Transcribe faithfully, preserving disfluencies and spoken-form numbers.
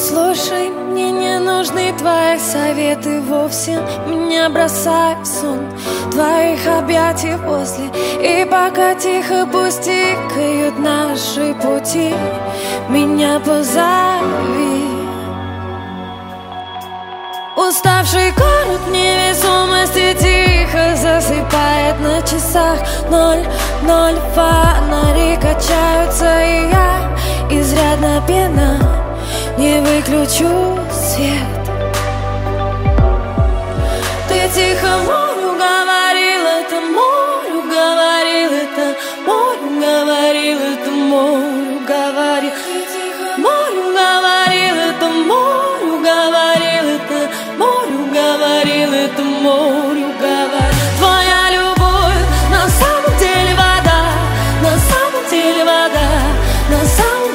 Слушай, мне не нужны твои советы вовсе. Меня бросает в сон твоих объятий после. И пока тихо пусть тикают наши пути, меня позови. Уставший город невесомости тихо засыпает на часах. Ноль, ноль, фонари качаются, и я изрядно пьяна, не выключу свет. Ты тихо морю говорил, это морю говорил, это морю говорил, это морю говорил. Ты тихо морю говорил, это морю говорил, это морю говорил, это морю говорил. Твоя любовь на самом деле вода, на самом деле вода, на самом